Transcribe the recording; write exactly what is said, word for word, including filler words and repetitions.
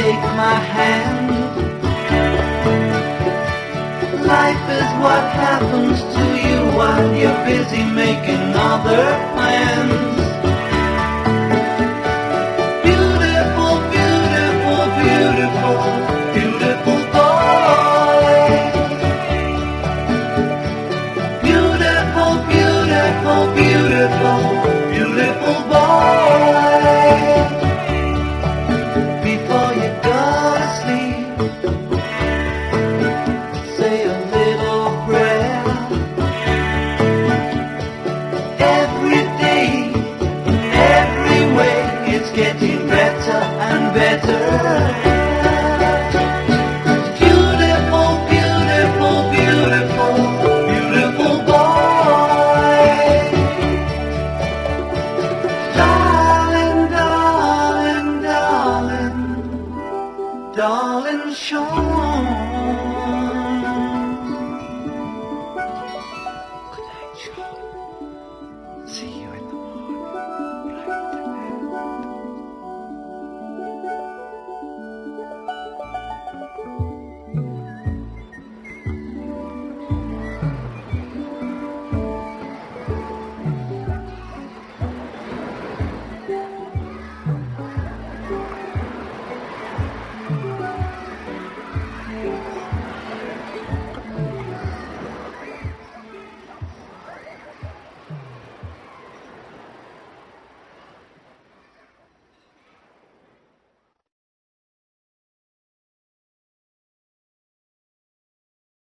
take my hand. Life is what happens to you while you're busy making other plans. Beautiful, beautiful, beautiful, beautiful boy. Beautiful, beautiful, beautiful, beautiful boy. Before you go to sleep, say a little prayer. Every day, in every way, it's getting better and better. Beautiful, beautiful, beautiful, beautiful boy. Darling, darling, darling, darling Sean.